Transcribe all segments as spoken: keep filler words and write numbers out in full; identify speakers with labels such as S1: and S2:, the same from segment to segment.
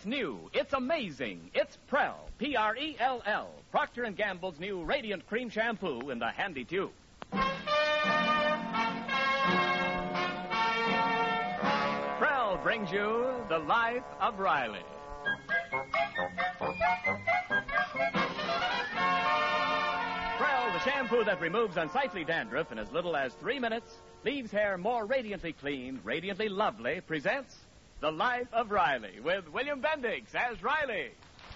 S1: It's new. It's amazing. It's Prell. P R E L L. Procter and Gamble's new Radiant Cream Shampoo in the handy tube. Prell brings you The Life of Riley. Prell, the shampoo that removes unsightly dandruff in as little as three minutes, leaves hair more radiantly clean, radiantly lovely, presents The Life of Riley with William Bendix as Riley.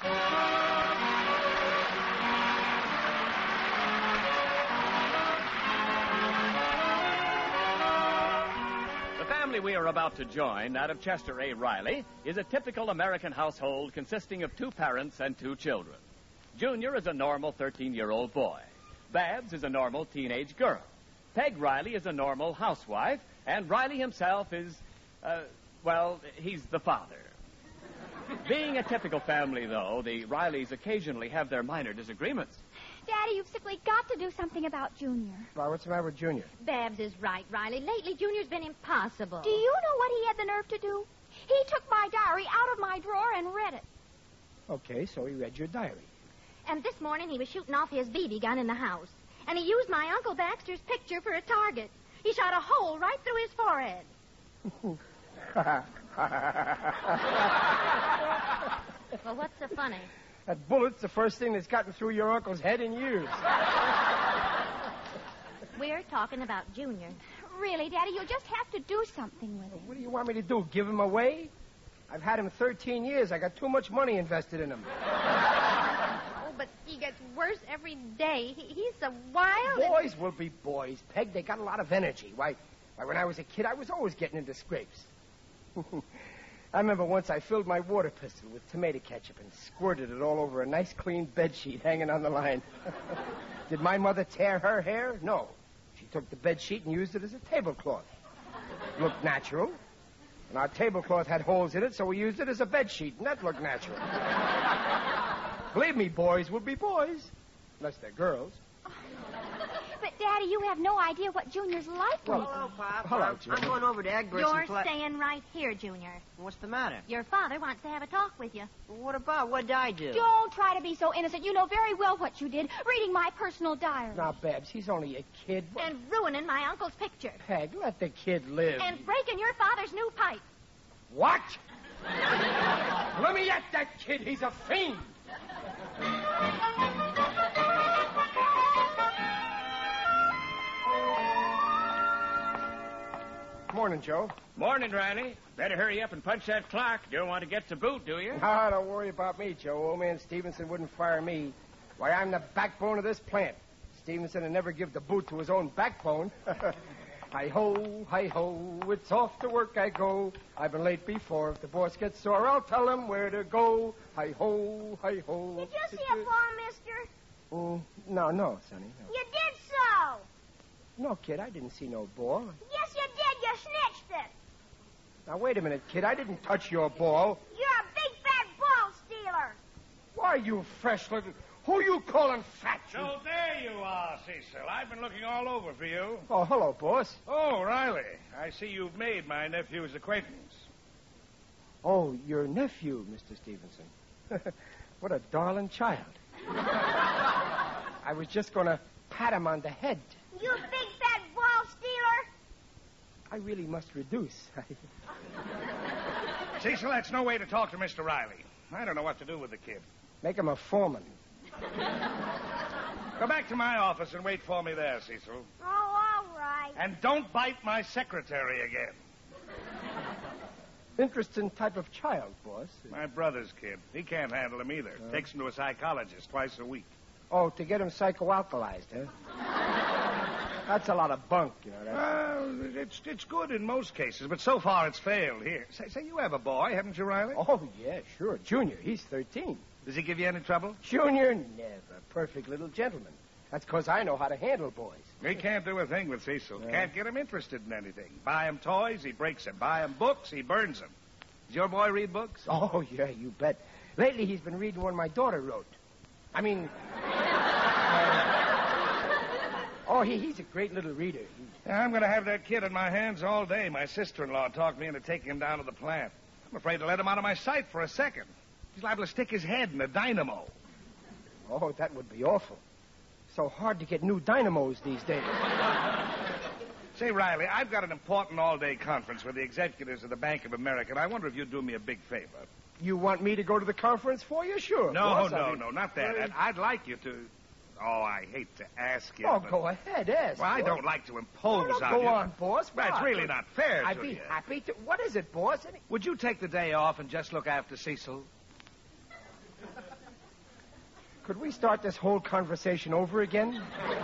S1: The family we are about to join, that of Chester A. Riley, is a typical American household consisting of two parents and two children. Junior is a normal thirteen-year-old boy. Babs is a normal teenage girl. Peg Riley is a normal housewife, and Riley himself is, uh, well, he's the father. Being a typical family, though, the Rileys occasionally have their minor disagreements.
S2: Daddy, you've simply got to do something about Junior.
S3: Well, what's the matter with Junior?
S4: Babs is right, Riley. Lately, Junior's been impossible.
S2: Do you know what he had the nerve to do? He took my diary out of my drawer and read it.
S3: Okay, so he read your diary.
S4: And this morning he was shooting off his B B gun in the house. And he used my Uncle Baxter's picture for a target. He shot a hole right through his forehead. Well, what's so funny?
S3: That bullet's the first thing that's gotten through your uncle's head in years.
S4: We're talking about Junior.
S2: Really, Daddy, you'll just have to do something with him.
S3: What do you want me to do, give him away? I've had him thirteen years. I got too much money invested in him.
S4: Oh, but he gets worse every day. He, he's so wild.
S3: Boys and... will be boys, Peg. They got a lot of energy. Why, why, when I was a kid, I was always getting into scrapes. I remember once I filled my water pistol with tomato ketchup and squirted it all over a nice clean bedsheet hanging on the line. Did my mother tear her hair? No. She took the bedsheet and used it as a tablecloth. Looked natural. And our tablecloth had holes in it, so we used it as a bedsheet, and that looked natural. Believe me, boys will be boys. Unless they're girls.
S2: But, Daddy, you have no idea what Junior's like.
S3: Well,
S5: hello, Pop.
S3: Hello,
S5: I'm,
S3: Junior.
S5: I'm going over to Egbert's
S4: You're
S5: and play...
S4: staying right here, Junior.
S5: What's the matter?
S4: Your father wants to have a talk with you.
S5: Well, what about? What did I do?
S2: Don't try to be so innocent. You know very well what you did, reading my personal diary.
S3: Now, Babs, he's only a kid.
S4: And ruining my uncle's picture.
S3: Peg, let the kid live.
S4: And breaking your father's new pipe.
S3: What? Let me at that kid. He's a fiend. Morning, Joe.
S1: Morning, Riley. Better hurry up and punch that clock. Don't want to get to boot, do you?
S3: Ah, don't worry about me, Joe. Old man Stevenson wouldn't fire me. Why, I'm the backbone of this plant. Stevenson would never give the boot to his own backbone. Hi-ho, hi-ho, it's off to work I go. I've been late before. If the boss gets sore, I'll tell him where to go. Hi-ho, hi-ho.
S2: Did you see a ball, mister?
S3: Mm, no, no, Sonny. No.
S2: You did so.
S3: No, kid, I didn't see no ball.
S2: Yes, you did. You snitched it.
S3: Now, wait a minute, kid. I didn't touch your ball.
S2: You're a big, fat ball stealer.
S3: Why, you fresh little... Who you calling fat? You...
S6: So there you are, Cecil. I've been looking all over for you.
S3: Oh, hello, boss.
S6: Oh, Riley. I see you've made my nephew's acquaintance.
S3: Oh, your nephew, Mister Stevenson. What a darling child. I was just going to pat him on the head.
S2: You big, fat ball stealer.
S3: I really must reduce.
S6: Cecil, that's no way to talk to Mister Riley. I don't know what to do with the kid.
S3: Make him a foreman.
S6: Go back to my office and wait for me there, Cecil.
S2: Oh, all right.
S6: And don't bite my secretary again.
S3: Interesting type of child, boss.
S6: My brother's kid. He can't handle him either.
S3: Uh.
S6: Takes him to a psychologist twice a week.
S3: Oh, to get him psychoalkalized, huh? That's a lot of bunk, you know. That's...
S6: Well, it's it's good in most cases, but so far it's failed here. Say, say, you have a boy, haven't you, Riley?
S3: Oh, yeah, sure. Junior, he's thirteen.
S6: Does he give you any trouble?
S3: Junior, never. Perfect little gentleman. That's because I know how to handle boys.
S6: He can't do a thing with Cecil.
S3: Yeah.
S6: Can't get him interested in anything. Buy him toys, he breaks them. Buy him books, he burns them. Does your boy read books?
S3: Oh, yeah, you bet. Lately, he's been reading one my daughter wrote. I mean... uh, oh, he, he's a great little reader. He...
S6: Yeah, I'm going to have that kid on my hands all day. My sister-in-law talked me into taking him down to the plant. I'm afraid to let him out of my sight for a second. He's liable to stick his head in a dynamo.
S3: Oh, that would be awful. So hard to get new dynamos these days.
S6: Say, Riley, I've got an important all-day conference with the executives of the Bank of America, and I wonder if you'd do me a big favor.
S3: You want me to go to the conference for you? Sure.
S6: No,
S3: of course,
S6: no,
S3: I'll be
S6: no, not that.
S3: very-
S6: I'd, I'd like you to... Oh, I hate to ask you,
S3: Oh,
S6: but...
S3: go ahead, ask.
S6: Well, I
S3: boss.
S6: don't like to
S3: Oh,
S6: impose
S3: no,
S6: on
S3: go
S6: you.
S3: on, boss.
S6: Well, it's
S3: Come
S6: really
S3: on.
S6: not fair
S3: I'd
S6: to
S3: be
S6: you.
S3: happy to... What is it, boss? Any-
S6: Would you take the day off and just look after Cecil?
S3: Could we start this whole conversation over again?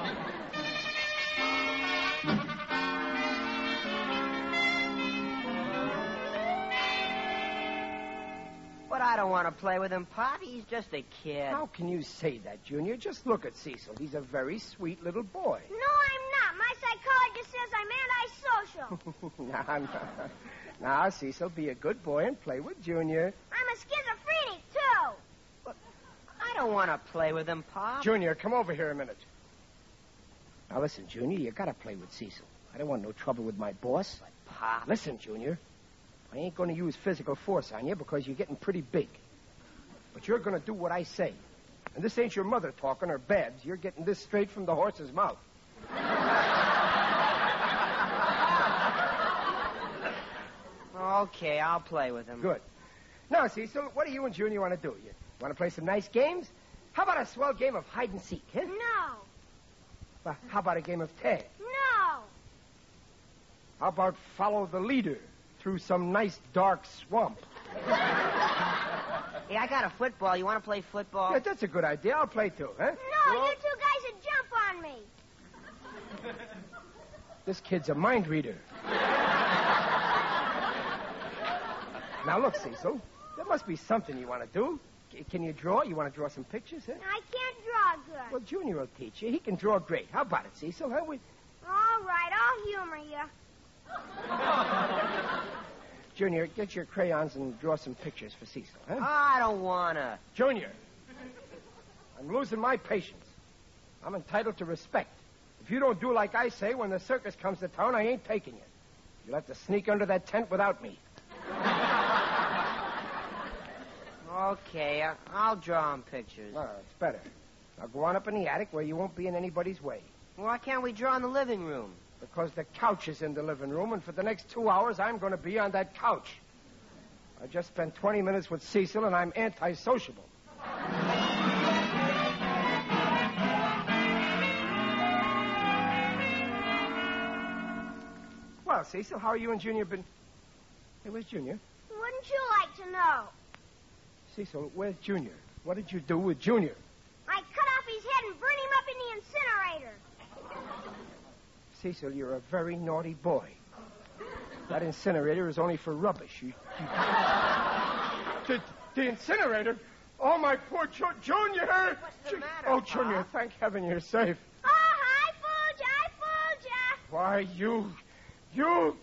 S5: But I don't want to play with him, Pop. He's just a kid.
S3: How can you say that, Junior? Just look at Cecil. He's a very sweet little boy.
S2: No, I'm not. My psychologist says I'm antisocial.
S3: now, now, now, Cecil, be a good boy and play with Junior.
S2: I'm a schizophrenic, too.
S5: I don't want to play with him, Pop.
S3: Junior, come over here a minute. Now, listen, Junior, you gotta play with Cecil. I don't want no trouble with my boss.
S5: Pop.
S3: Listen, Junior, I ain't gonna use physical force on you because you're getting pretty big. But you're gonna do what I say. And this ain't your mother talking or Babs. You're getting this straight from the horse's mouth.
S5: Okay, I'll play with him.
S3: Good. Now, Cecil, what do you and Junior want to do? You want to play some nice games? How about a swell game of hide and seek, huh?
S2: No.
S3: Well, how about a game of tag?
S2: No.
S3: How about follow the leader through some nice dark swamp?
S5: Hey, I got a football. You want to play football?
S3: Yeah, that's a good idea. I'll play too, huh?
S2: No, you two guys would jump on me.
S3: This kid's a mind reader. Now, look, Cecil. There must be something you want to do. C- Can you draw? You want to draw some pictures, huh?
S2: I can't draw good.
S3: Well, Junior will teach you. He can draw great. How about it, Cecil? Huh? We...
S2: All right, I'll humor you.
S3: Junior, get your crayons and draw some pictures for Cecil, huh?
S5: I don't want to.
S3: Junior, I'm losing my patience. I'm entitled to respect. If you don't do like I say, when the circus comes to town, I ain't taking you. You'll have to sneak under that tent without me.
S5: Okay, I- I'll draw him pictures.
S3: Oh, it's better. Now go on up in the attic where you won't be in anybody's way.
S5: Why can't we draw in the living room?
S3: Because the couch is in the living room, and for the next two hours, I'm going to be on that couch. I just spent twenty minutes with Cecil, and I'm antisociable. Well, Cecil, how are you and Junior been... Hey, where's Junior?
S2: Wouldn't you like to know?
S3: Cecil, where's Junior? What did you do with Junior?
S2: I cut off his head and burn him up in the incinerator.
S3: Cecil, you're a very naughty boy. That incinerator is only for rubbish. You, you... the, the incinerator? Oh, my poor jo- Junior!
S5: What's the
S3: Ju-
S5: matter,
S3: Oh,
S5: Pop?
S3: Junior, thank heaven you're safe.
S2: Oh, I fooled you. I fooled you.
S3: Why, you... You...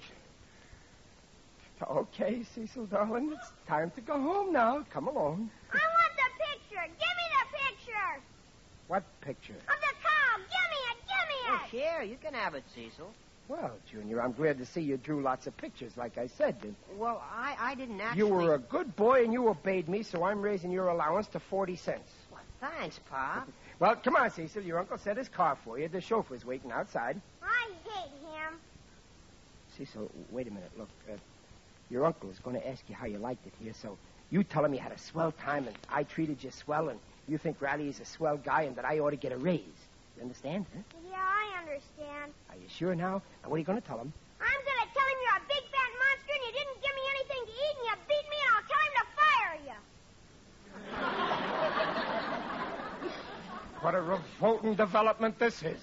S3: Okay, Cecil, darling, it's time to go home now. Come along.
S2: I want the picture. Give me the picture
S3: What picture?
S2: of the cow. Give me it. Give me
S5: Oh,
S2: it.
S5: here, you can have it, Cecil.
S3: Well, Junior, I'm glad to see you drew lots of pictures, like I said. And
S5: Well, I, I didn't actually...
S3: you were a good boy and you obeyed me, so I'm raising your allowance to forty cents.
S5: Well, thanks, Pop.
S3: Well, come on, Cecil. Your uncle set his car for you. The chauffeur's waiting outside.
S2: I hate him.
S3: Cecil, wait a minute. Look, uh, your uncle is going to ask you how you liked it here, so you tell him you had a swell time and I treated you swell and you think Riley is a swell guy and that I ought to get a raise. You understand, huh?
S2: Yeah, I understand.
S3: Are you sure now? Now, what are you going to tell him?
S2: I'm going to tell him you're a big fat monster and you didn't give me anything to eat and you beat me and I'll tell him to fire you.
S3: What a revolting development this is.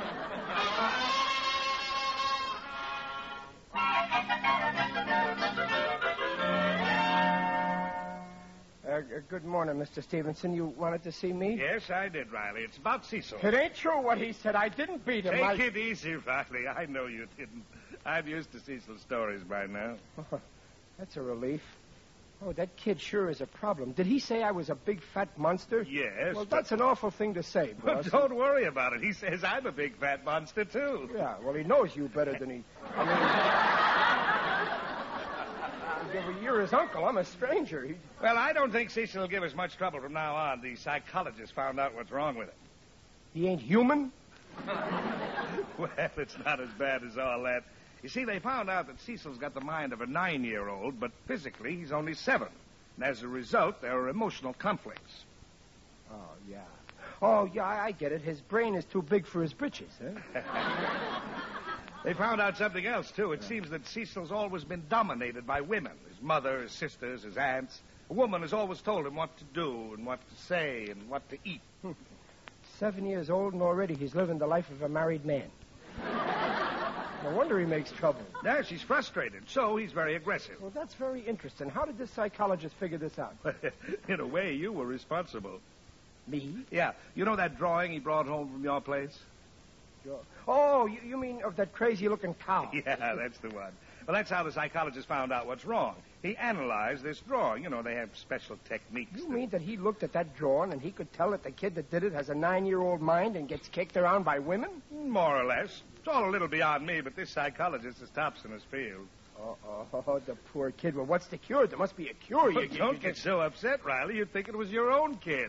S3: Uh, g- good morning, Mister Stevenson. You wanted to see me?
S6: Yes, I did, Riley. It's about Cecil.
S3: It ain't true what he said. I didn't beat him.
S6: Take
S3: I...
S6: it easy, Riley. I know you didn't. I'm used to Cecil's stories by now.
S3: Oh, that's a relief. Oh, that kid sure is a problem. Did he say I was a big fat monster?
S6: Yes.
S3: Well,
S6: but-
S3: that's an awful thing to say,
S6: But
S3: boss.
S6: don't worry about it. He says I'm a big fat monster, too.
S3: Yeah, well, he knows you better than he... I mean... You're his uncle. I'm a stranger. He...
S6: Well, I don't think Cecil will give us much trouble from now on. The psychologist found out what's wrong with him.
S3: He ain't human?
S6: Well, it's not as bad as all that. You see, they found out that Cecil's got the mind of a nine-year-old, but physically he's only seven. And as a result, there are emotional conflicts.
S3: Oh, yeah. Oh, yeah, I get it. His brain is too big for his britches, huh?
S6: They found out something else, too. It seems that Cecil's always been dominated by women. His mother, his sisters, his aunts. A woman has always told him what to do and what to say and what to eat.
S3: Seven years old and already he's living the life of a married man. No wonder he makes trouble.
S6: Yeah, she's frustrated, so he's very aggressive.
S3: Well, that's very interesting. How did this psychologist figure this out?
S6: In a way, you were responsible.
S3: Me?
S6: Yeah. You know that drawing he brought home from your place?
S3: Sure. Oh, you, you mean of that crazy-looking cow?
S6: Yeah, that's the one. Well, that's how the psychologist found out what's wrong. He analyzed this drawing. You know, they have special techniques.
S3: You
S6: to...
S3: mean that he looked at that drawing and he could tell that the kid that did it has a nine-year-old mind and gets kicked around by women?
S6: More or less. It's all a little beyond me, but this psychologist is tops in his field.
S3: Oh, oh, the poor kid. Well, what's the cure? There must be a cure.
S6: Well,
S3: you,
S6: don't
S3: you,
S6: get so upset, Riley. You'd think it was your own kid.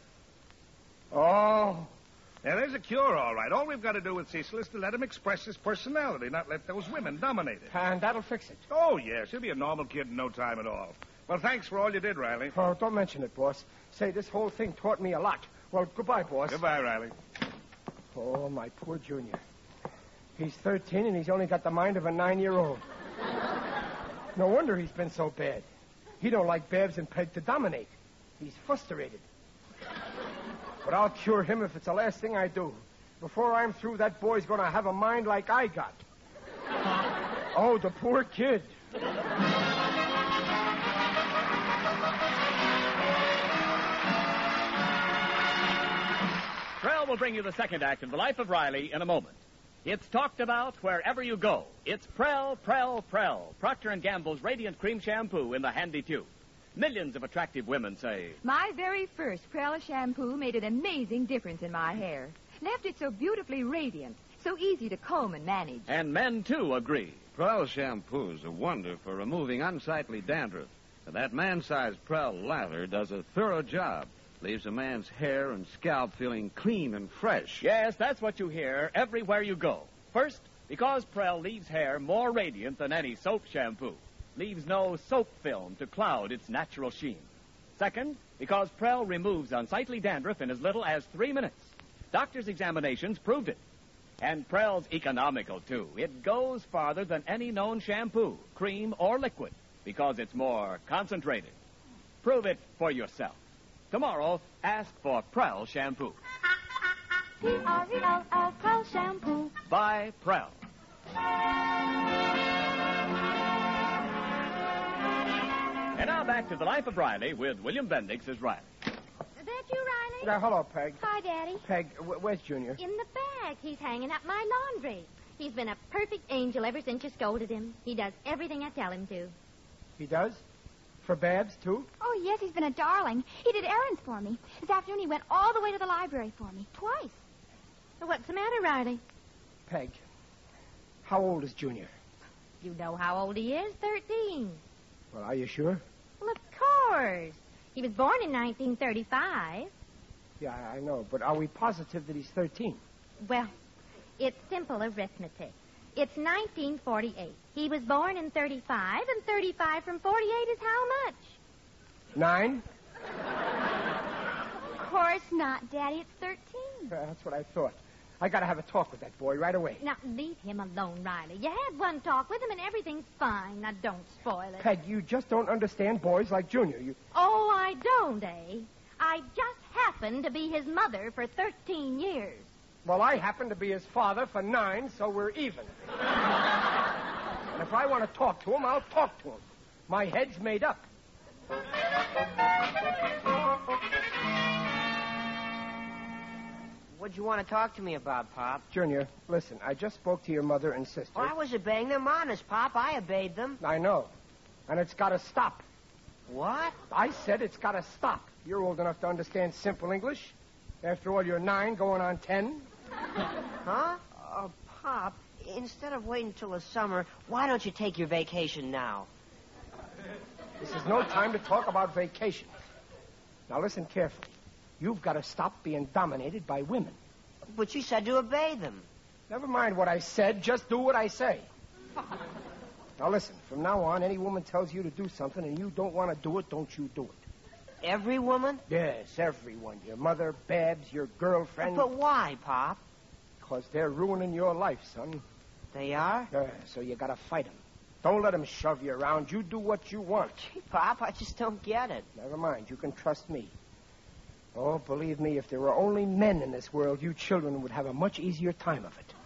S3: Oh.
S6: Now, there's a cure, all right. All we've got to do with Cecil is to let him express his personality, not let those women dominate it.
S3: And that'll fix it.
S6: Oh, yes. He'll be a normal kid in no time at all. Well, thanks for all you did, Riley.
S3: Oh, don't mention it, boss. Say, this whole thing taught me a lot. Well, goodbye, boss.
S6: Goodbye, Riley.
S3: Oh, my poor Junior. He's thirteen, and he's only got the mind of a nine-year-old. No wonder he's been so bad. He don't like Babs and Peg to dominate. He's frustrated. But I'll cure him if it's the last thing I do. Before I'm through, that boy's going to have a mind like I got. Oh, the poor kid.
S1: Prell will bring you the second act of The Life of Riley in a moment. It's talked about wherever you go. It's Prell, Prell, Prell, Procter and Gamble's Radiant Cream Shampoo in the handy tube. Millions of attractive women say,
S7: my very first Prell shampoo made an amazing difference in my hair. Left it so beautifully radiant, so easy to comb and manage.
S1: and men, too, agree.
S8: Prell shampoo's a wonder for removing unsightly dandruff. And that man-sized Prell lather does a thorough job. Leaves a man's hair and scalp feeling clean and fresh.
S1: Yes, that's what you hear everywhere you go. First, because Prell leaves hair more radiant than any soap shampoo. Leaves no soap film to cloud its natural sheen. Second, because Prell removes unsightly dandruff in as little as three minutes. Doctors' examinations proved it. And Prell's economical, too. It goes farther than any known shampoo, cream, or liquid, because it's more concentrated. Prove it for yourself. Tomorrow, ask for Prell shampoo.
S4: P R E L L, Prell shampoo.
S1: By Prell. And now back to The Life of Riley with William Bendix as Riley.
S4: Is that you, Riley?
S3: Now, hello, Peg.
S4: Hi, Daddy.
S3: Peg, wh- where's Junior?
S4: In the bag. He's hanging up my laundry. He's been a perfect angel ever since you scolded him. He does everything I tell him to.
S3: He does? For Babs, too?
S9: Oh, yes, he's been a darling. He did errands for me. This afternoon he went all the way to the library for me, twice.
S4: Well, what's the matter, Riley?
S3: Peg, how old is Junior?
S4: You know how old he is, thirteen.
S3: Well, are you sure?
S4: Well, of course. He was born in nineteen thirty-five.
S3: Yeah, I know, but are we positive that he's thirteen?
S4: Well, it's simple arithmetic. It's nineteen forty-eight. He was born in thirty-five, and thirty-five from forty-eight is how much?
S3: Nine?
S9: Of course not, Daddy. It's thirteen.
S3: Uh, that's what I thought. I gotta have a talk with that boy right away.
S4: Now, leave him alone, Riley. You had one talk with him, and everything's fine. Now, don't spoil it.
S3: Peg, you just don't understand boys like Junior. You...
S4: Oh, I don't, eh? I just happened to be his mother for thirteen years.
S3: Well, I happen to be his father for nine, so we're even. And if I want to talk to him, I'll talk to him. My head's made up.
S5: What'd you want to talk to me about, Pop?
S3: Junior, listen, I just spoke to your mother and sister.
S5: Oh, I was obeying them honest, Pop. I obeyed them.
S3: I know. And it's got to stop.
S5: What?
S3: I said it's got to stop. You're old enough to understand simple English. After all, you're nine going on ten.
S5: Huh? Uh, Pop, instead of waiting till the summer, why don't you take your vacation now?
S3: This is no time to talk about vacation. Now listen carefully. You've got to stop being dominated by women.
S5: But you said to obey them.
S3: Never mind what I said. Just do what I say. Now listen. From now on, any woman tells you to do something and you don't want to do it, don't you do it.
S5: Every woman?
S3: Yes, everyone. Your mother, Babs, your girlfriend.
S5: But why, Pop?
S3: Because they're ruining your life, son.
S5: They are?
S3: Yeah, so you got to fight them. Don't let them shove you around. You do what you want.
S5: Gee, Pop, I just don't get it.
S3: Never mind. You can trust me. Oh, believe me, if there were only men in this world, you children would have a much easier time of it.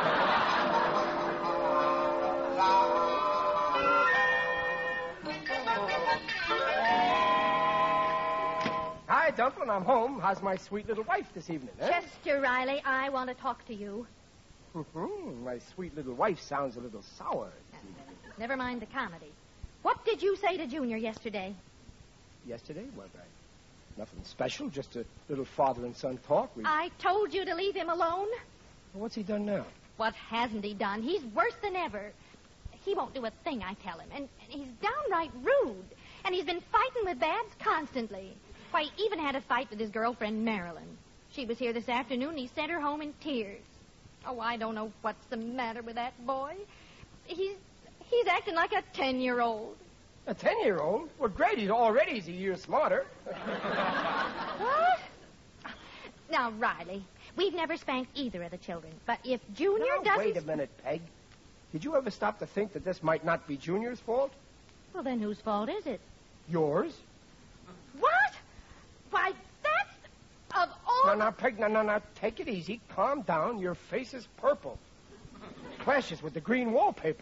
S3: Hi, Dumplin', I'm home. How's my sweet little wife this evening, eh?
S4: Chester Riley, I want to talk to you.
S3: My sweet little wife sounds a little sour.
S4: Never mind the comedy. What did you say to Junior yesterday?
S3: Yesterday? Well, I, nothing special, just a little father and son talk. We...
S4: I told you to leave him alone.
S3: Well, what's he done now?
S4: What hasn't he done? He's worse than ever. He won't do a thing I tell him, and, and he's downright rude. And he's been fighting with Babs constantly. Why, he even had a fight with his girlfriend, Marilyn. She was here this afternoon, and he sent her home in tears. Oh, I don't know what's the matter with that boy. He's he's acting like a ten-year-old.
S3: A ten-year-old? Well, great. He's already he's a year smarter.
S4: What? Now, Riley, we've never spanked either of the children. But if Junior
S3: now,
S4: doesn't...
S3: wait a minute, Peg. Did you ever stop to think that this might not be Junior's fault?
S4: Well, then whose fault is it?
S3: Yours.
S4: What? Why, that's... Of all...
S3: No, no, Peg, no, no, no. Take it easy. Calm down. Your face is purple. Clashes with the green wallpaper.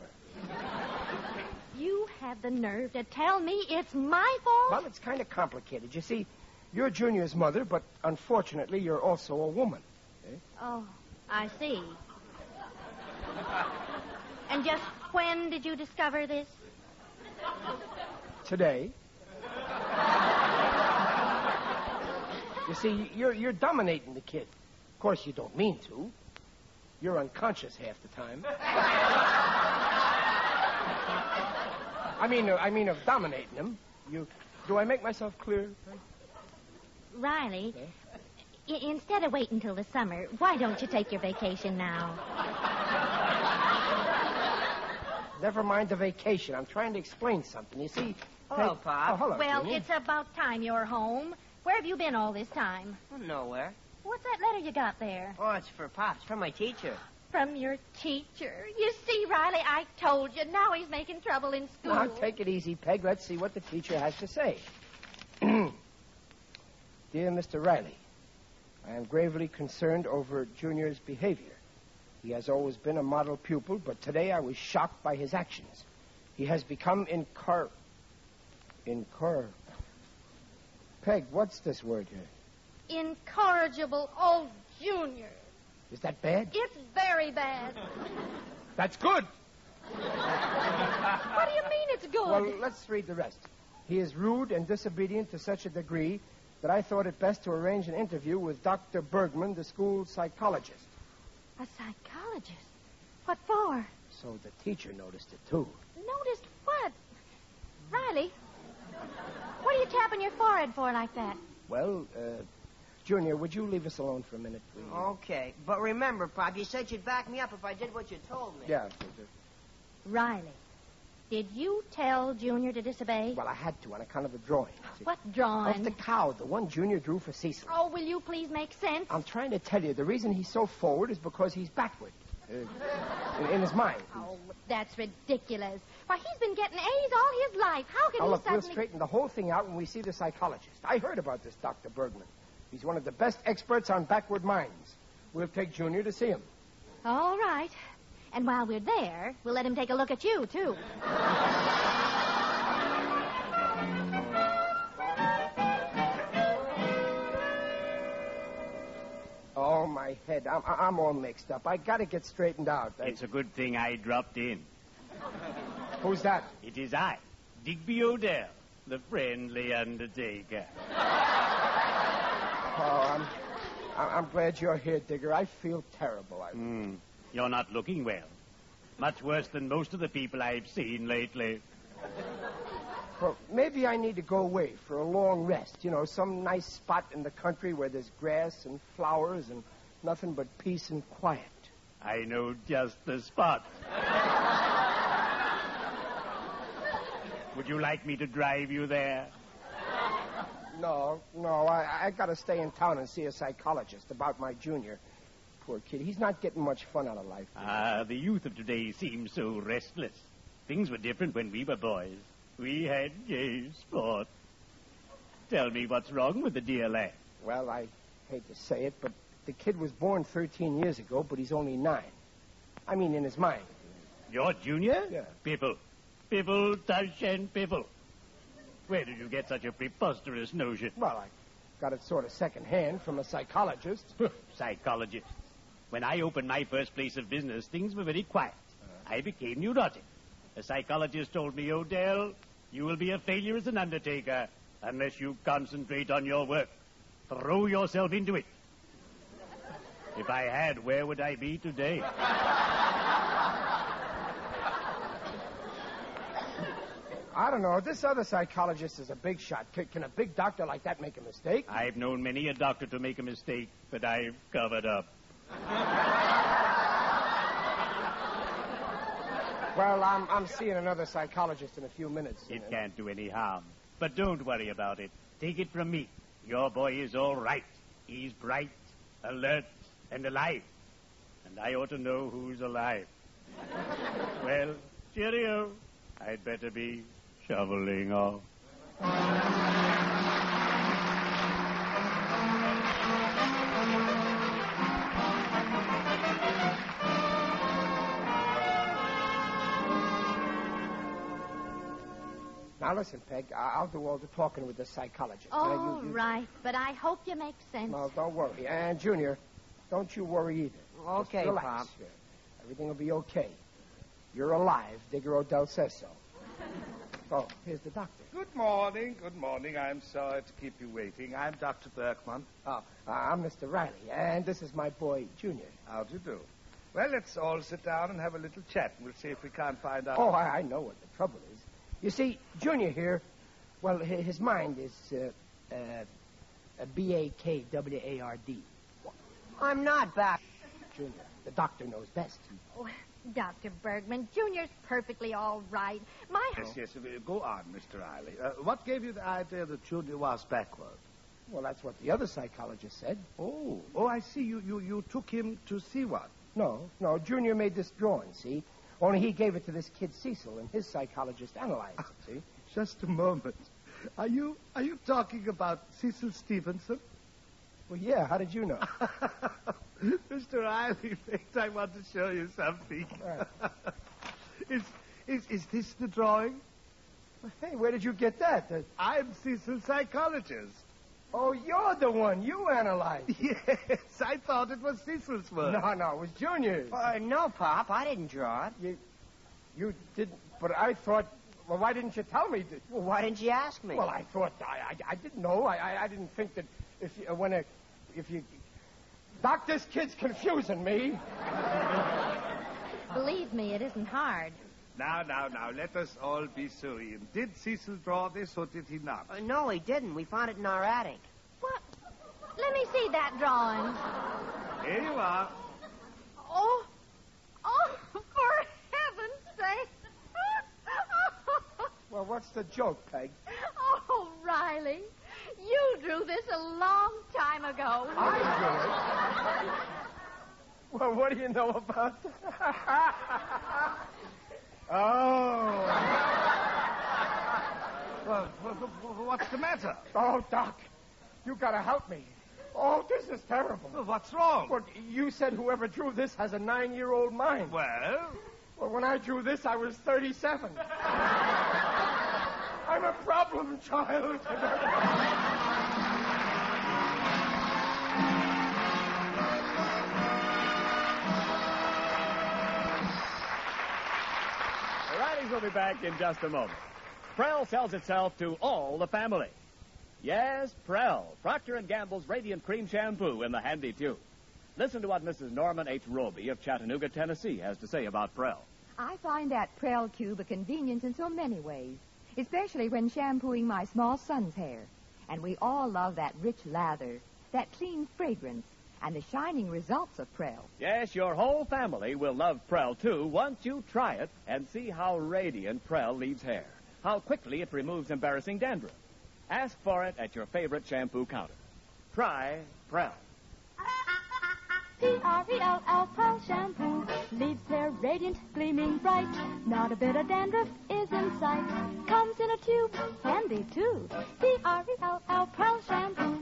S4: You have the nerve to tell me it's my fault?
S3: Well, it's kind of complicated. You see, you're Junior's mother, but unfortunately, you're also a woman. Eh?
S4: Oh, I see. And just when did you discover this?
S3: Today. You see, you're you're dominating the kid. Of course, you don't mean to. You're unconscious half the time. I mean, uh, I mean of dominating him. You, do I make myself clear?
S4: Riley, I- instead of waiting until the summer, why don't you take your vacation now?
S3: Never mind the vacation. I'm trying to explain something. You see...
S5: Hello,
S3: Peg-
S5: Pop.
S3: Oh, hello,
S4: Well,
S3: Junior.
S4: it's about time you're home. Where have you been all this time?
S5: Nowhere.
S4: What's that letter you got there?
S5: Oh, it's for Pop. It's from my teacher.
S4: From your teacher. You see, Riley, I told you. Now he's making trouble in school.
S3: Now, take it easy, Peg. Let's see what the teacher has to say. Dear Mister Riley, I am gravely concerned over Junior's behavior. He has always been a model pupil, but today I was shocked by his actions. He has become incor... Incor... Peg, what's this word here?
S4: Incorrigible. Oh, Junior.
S3: Is that bad?
S4: It's very bad.
S3: That's good.
S4: What do you mean it's good?
S3: Well, let's read the rest. He is rude and disobedient to such a degree that I thought it best to arrange an interview with Doctor Bergman, the school psychologist.
S4: A psychologist? What for?
S3: So the teacher noticed it, too.
S4: Noticed what? Riley, what are you tapping your forehead for like that?
S3: Well, uh, Junior, would you leave us alone for a minute, please?
S5: Okay. But remember, Pop, you said you'd back me up if I did what you told me.
S3: Yeah.
S4: Riley, did you tell Junior to disobey?
S3: Well, I had to on account of the drawing. See?
S4: What drawing?
S3: Of the cow, the one Junior drew for Cecil.
S4: Oh, will you please make sense?
S3: I'm trying to tell you, the reason he's so forward is because he's backward. Uh, in, in his mind.
S4: Oh, that's ridiculous. Why, he's been getting A's all his life. How can
S3: Now,
S4: he
S3: look,
S4: suddenly...
S3: we'll straighten the whole thing out when we see the psychologist. I heard about this Doctor Bergman. He's one of the best experts on backward minds. We'll take Junior to see him.
S4: All right. And while we're there, we'll let him take a look at you, too.
S3: Oh, my head. I'm, I'm all mixed up. I got to get straightened out. I...
S10: It's a good thing I dropped in.
S3: Who's that?
S10: It is I, Digby Odell, the friendly undertaker.
S3: Oh, I'm, I'm glad you're here, Digger. I feel terrible. I...
S10: Mm, you're not looking well. Much worse than most of the people I've seen lately.
S3: Well, maybe I need to go away for a long rest. You know, some nice spot in the country where there's grass and flowers and nothing but peace and quiet.
S10: I know just the spot. Would you like me to drive you there?
S3: No, no, I, I got to stay in town and see a psychologist about my Junior. Poor kid, he's not getting much fun out of life.
S10: Ah, the youth of today seems so restless. Things were different when we were boys. We had gay sport. Tell me what's wrong with the dear lad.
S3: Well, I hate to say it, but the kid was born thirteen years ago, but he's only nine. I mean, in his mind.
S10: Your Junior?
S3: Yeah.
S10: Piffle. Piffle, tush, and piffle. Where did you get such a preposterous notion?
S3: Well, I got it sort of secondhand from a psychologist.
S10: Psychologist. When I opened my first place of business, things were very quiet. I became neurotic. A psychologist told me, Odell, you will be a failure as an undertaker unless you concentrate on your work. Throw yourself into it. If I had, where would I be today?
S3: I don't know. This other psychologist is a big shot. Can, can a big doctor like that make a mistake?
S10: I've known many a doctor to make a mistake, but I've covered up.
S3: Well, I'm, I'm seeing another psychologist in a few minutes.
S10: It can't do any harm. But don't worry about it. Take it from me. Your boy is all right. He's bright, alert, and alive. And I ought to know who's alive. Well, cheerio. I'd better be shoveling off.
S3: Now, listen, Peg, I- I'll do all the talking with the psychologist.
S4: All
S3: Now, you, you...
S4: right, but I hope you make sense.
S3: No, don't worry. And, Junior, don't you worry either.
S5: Okay,
S3: Just relax.
S5: Pop.
S3: Yeah. Everything will be okay. You're alive. Digger Odell says so. Oh, here's the doctor.
S6: Good morning, good morning. I'm sorry to keep you waiting. I'm Doctor Berkman.
S3: Oh, uh, I'm Mister Riley, and this is my boy, Junior.
S6: How do you do? Well, let's all sit down and have a little chat. We'll see if we can't find out.
S3: Oh, I, I know what the trouble is. You see, Junior here, well, hi- his mind is uh, uh, B A K W A R D.
S5: I'm not back.
S3: Junior, the doctor knows best.
S4: Oh, Doctor Bergman, Junior's perfectly all right. My
S6: Yes, yes. uh, Go on, Mister Riley. Uh, what gave you the idea that Junior was backward?
S3: Well, that's what the other psychologist said.
S6: Oh, oh, I see. You, you, you took him to see what?
S3: No, no, Junior made this drawing, see? Only he gave it to this kid Cecil, and his psychologist analyzed it, see?
S6: Just a moment. Are you are you talking about Cecil Stevenson?
S3: Well, yeah, how did you know?
S6: Mister Riley, wait, I want to show you something.
S3: Right.
S6: is, is is this the drawing?
S3: Hey, where did you get that? The...
S6: I'm Cecil's psychologist.
S3: Oh, you're the one. You analyzed.
S6: Yes, I thought it was Cecil's work.
S3: No, no, it was Junior's.
S5: Uh, no, Pop, I didn't draw it.
S3: You, you didn't, but I thought, well, why didn't you tell me? That,
S5: Well, why didn't you ask me?
S3: well, I thought, I, I, I didn't know. I, I, I didn't think that if you, when a, if you, Doc, this kid's confusing me.
S4: Believe me, it isn't hard.
S6: Now, now, now, let us all be serene. Did Cecil draw this or did he not?
S5: Uh, no, he didn't. We found it in our attic.
S4: What? Let me see that drawing.
S6: Here you are.
S4: Oh, oh, for heaven's sake.
S3: Well, what's the joke, Peg?
S4: Oh, Riley, you drew this a long time ago.
S3: I drew it. Well, what do you know about that? Oh.
S6: Well, wh- wh- what's the matter?
S3: Oh, Doc, you gotta help me. Oh, this is terrible.
S6: Well, what's wrong?
S3: Well, you said whoever drew this has a nine-year-old mind.
S6: Well,
S3: Well, when I drew this, I was thirty-seven. I'm a problem child.
S1: The Rileys will be back in just a moment. Prell sells itself to all the family. Yes, Prell, Procter and Gamble's Radiant Cream Shampoo in the handy tube. Listen to what Missus Norman H. Roby of Chattanooga, Tennessee has to say about Prell.
S7: I find that Prel Cube a convenience in so many ways. especially when shampooing my small son's hair. And we all love that rich lather, that clean fragrance, and the shining results of Prel.
S1: Yes, your whole family will love Prel, too, once you try it and see how radiant Prel leaves hair, how quickly it removes embarrassing dandruff. Ask for it at your favorite shampoo counter. Try Prel.
S11: P R E L L, Prel shampoo leaves hair radiant, gleaming bright. Not a bit of dandruff is in sight. Comes in a tube, handy too. P R E L L, Prel shampoo.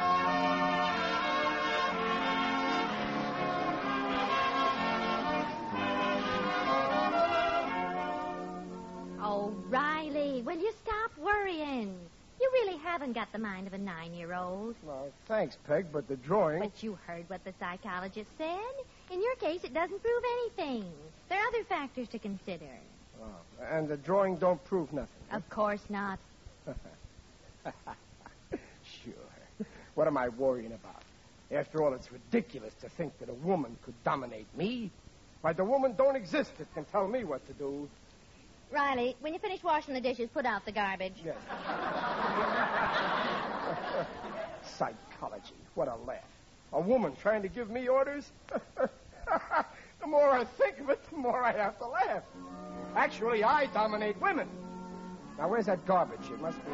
S4: Oh, Riley, will you stop worrying? You really haven't got the mind of a nine-year-old.
S3: Well, thanks, Peg, but the drawing...
S4: But you heard what the psychologist said. In your case, it doesn't prove anything. There are other factors to consider.
S3: Oh, and the drawing don't prove nothing.
S4: Of course not.
S3: Sure. What am I worrying about? After all, it's ridiculous to think that a woman could dominate me. Why, the woman don't exist that can tell me what to do.
S4: Riley, when you finish washing the dishes, put out the garbage.
S3: Yes. Psychology. What a laugh. A woman trying to give me orders? The more I think of it, the more I have to laugh. Actually, I dominate women. Now, where's that garbage? It must be...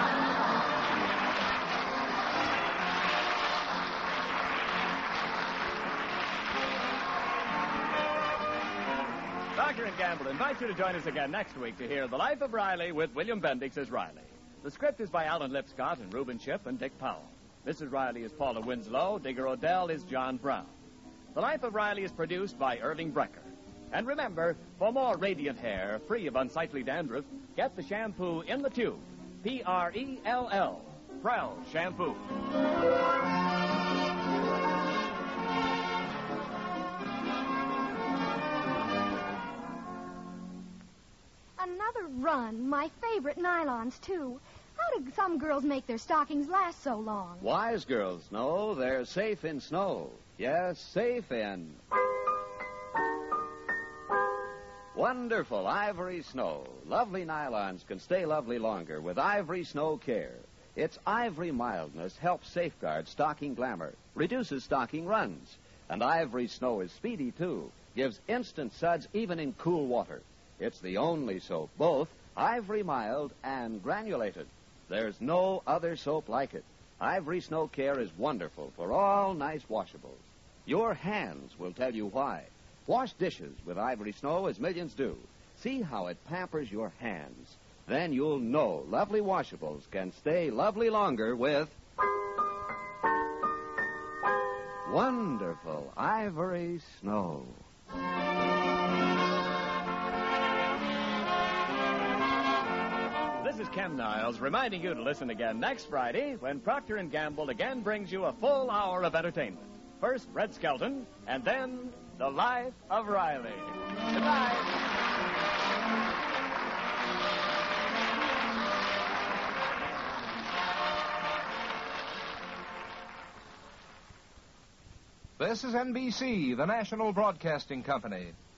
S1: Procter and Gamble invites you to join us again next week to hear The Life of Riley with William Bendix as Riley. The script is by Alan Lipscott and Reuben Chip and Dick Powell. Missus Riley is Paula Winslow. Digger Odell is John Brown. The Life of Riley is produced by Irving Brecker. And remember, for more radiant hair, free of unsightly dandruff, get the shampoo in the tube. P R E L L. Prel Shampoo.
S11: Another run. My favorite nylons, too. How do some girls make their stockings last so long?
S8: Wise girls know they're safe in snow. Yes, safe in... wonderful Ivory Snow. Lovely nylons can stay lovely longer with Ivory Snow Care. Its ivory mildness helps safeguard stocking glamour, reduces stocking runs. And Ivory Snow is speedy, too. Gives instant suds even in cool water. It's the only soap, both ivory mild and granulated. There's no other soap like it. Ivory Snow Care is wonderful for all nice washables. Your hands will tell you why. Wash dishes with Ivory Snow as millions do. See how it pampers your hands. Then you'll know lovely washables can stay lovely longer with wonderful Ivory Snow.
S1: This is Ken Niles reminding you to listen again next Friday when Procter and Gamble again brings you a full hour of entertainment. First, Red Skelton, and then The Life of Riley. Good night.
S12: This is N B C, the national broadcasting company.